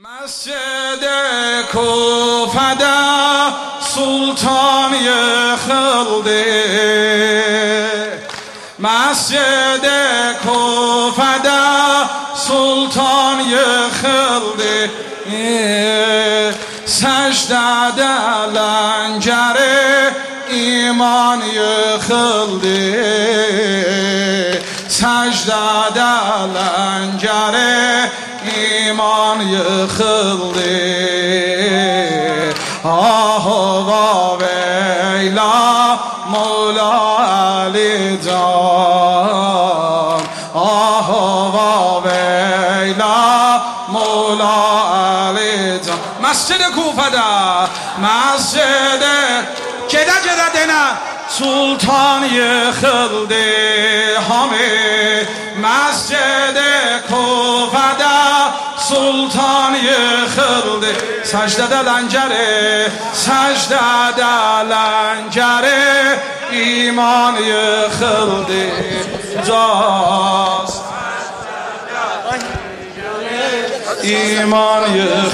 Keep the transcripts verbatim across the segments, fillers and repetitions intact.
مسجد کوفده سلطان یخلده مسجد کوفده سلطان یخلده سجده دلنجر ایمان یخلده سجده دلنجر ایمان یخلده آه و ویلا مولا علی جان آه و ویلا مولا علی جان مسجد کوفده مسجد جده جده دینه سلطان یخلده همه مسجد کوفده سلطان یخلده سجده دلنجره سجده دلنجره ایمان یخلده جاست ایمان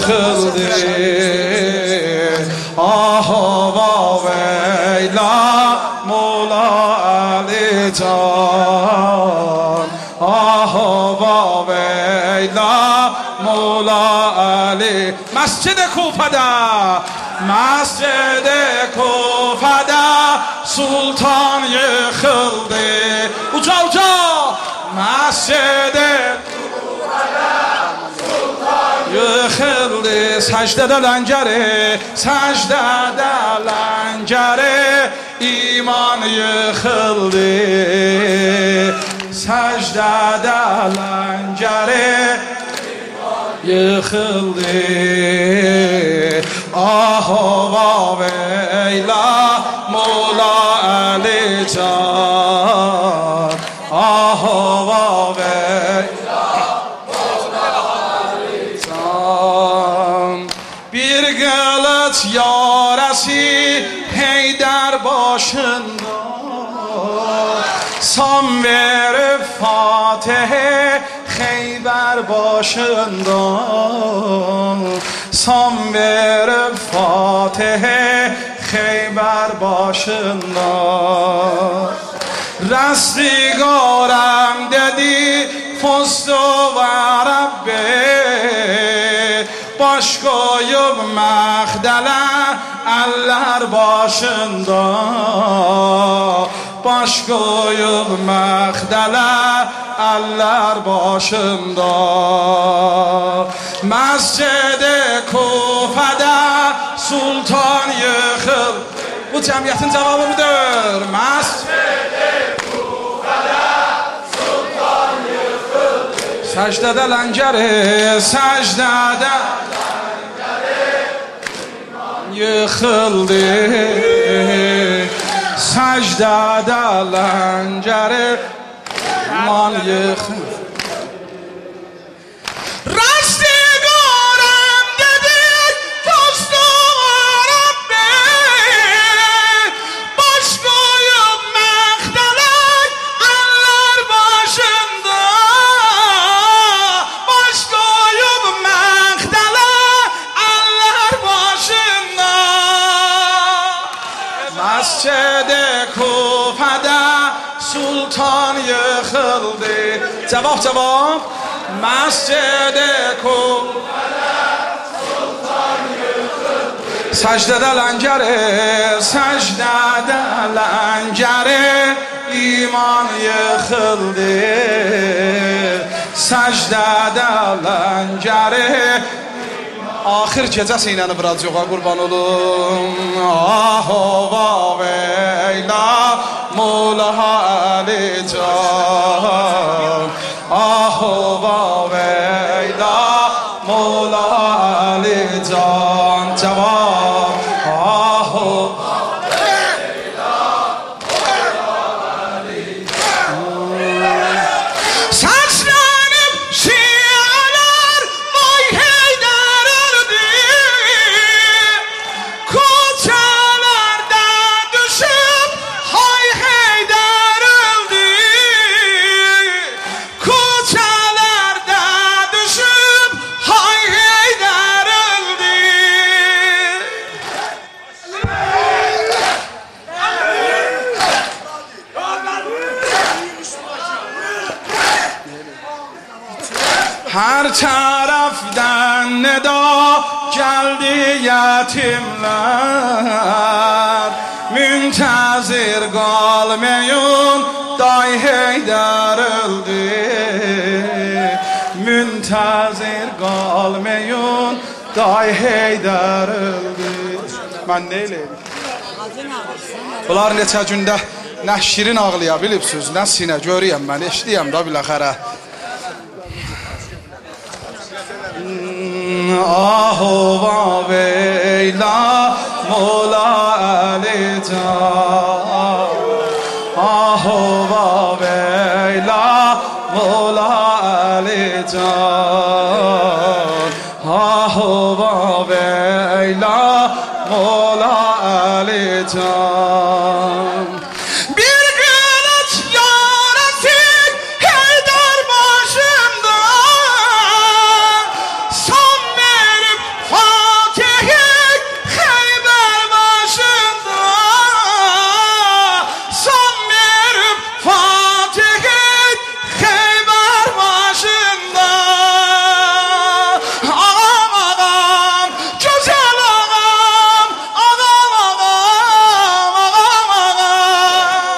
یخلده آه و ویلا مولا علی جان آه و ویلا مولا علی مسجد کوفده مسجد کوفده سلطان یخلده اوجا اوجا مسجد یخلده سجده دلنجره سجده دلنجره ایمان یخلده سجده دلنجره یخلده آه و ویلا مولا علی جان آه و ویلا مولا علی جان bir gılet yarası Heydar başında Sam verip Fatih'e Kheyber başında Sam verip Fatih'e Kheyber başında Rastgârem dedi Fustu ve Rabbi Baş koyup Mağdele eller başında Baş koyup Mağdele eller başında Mescid-i Kufede Sultan yıkıl Bu cemiyetin cevabı budur Mescid-i Kufede Sultan yıkıl Secdede lenceri secdede yıkıldı secdede lenceri iman yıkıldı Rastgârem dedik dostu Rabbi Baş koyup Mağdelek eller başında Baş koyup Mağdelek eller başında Mescid-i Kufede Sultan yıkıldı Cevap cevap Mescid-i Kufede Sultan yıkıldı Secdede lencere Secdede lencere iman yıkıldı Secdede lencere Ahir gecəsi ilə vuracaq qurban olum Ah va veyla Mola Ali Can Ah va veyla Mola Ali Can Cevap Ah va veyla Mola Ali Can Saçlanıp şialar Vay Heydar öldü Koçalarda düşüp Hay Heydar öldü Koçalarda düşüp Hay Heydar tərəfdən nida gəldi yetimlər. Müntəzir qalmayın, day Heydər öldü. Müntəzir qalmayın, day Heydər öldü. Mən nə eləyim? Bunlar neçə gündə nə şirin ağlaya bilibsiniz, nə sinə görəyəm mən, eşliyəm da biləxərə. Ahova veyla Mola Ali Can. Ahova veyla Mola Ali Can. Ahova veyla Mola Ali Can. Bir kılıç yarasın Heydər başımda. Son verip Fatih'in Xeybər başında. Son verip Fatih'in Xeybər başında. Ağam ağam, güzel ağam, ağam ağam, ağam ağam.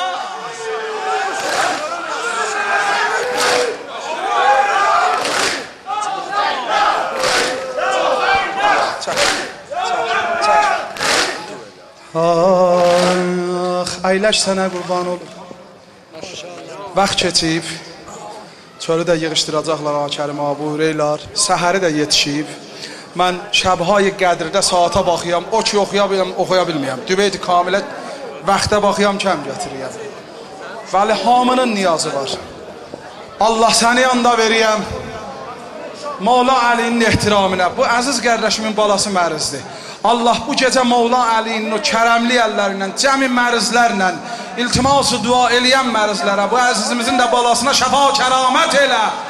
Ah, əyləş sənə qurban olur. Vaxt keçib, çölü də yığışdıracaqlar Akərim abi, Hüreylar, səhəri də yetişib. Mən şəbhay qədrdə saata baxıyam, o ki oxuya bilməyəm, oxuya bilməyəm. Dübeyd-i Kamilə vaxta baxıyam, kəm gətiriyəm. Vəli hamının niyazı var. Allah səni yanda veriyəm. Mola Əlinin ehtiramına. Bu əziz qardaşımın balası mərizdir. Allah bu gecə Mola Əlinin o kərəmli əllərindən, cəmi mərizlərlə, iltiması dua eləyən mərizlərə, bu əzizimizin də balasına şəfa kəramət elə.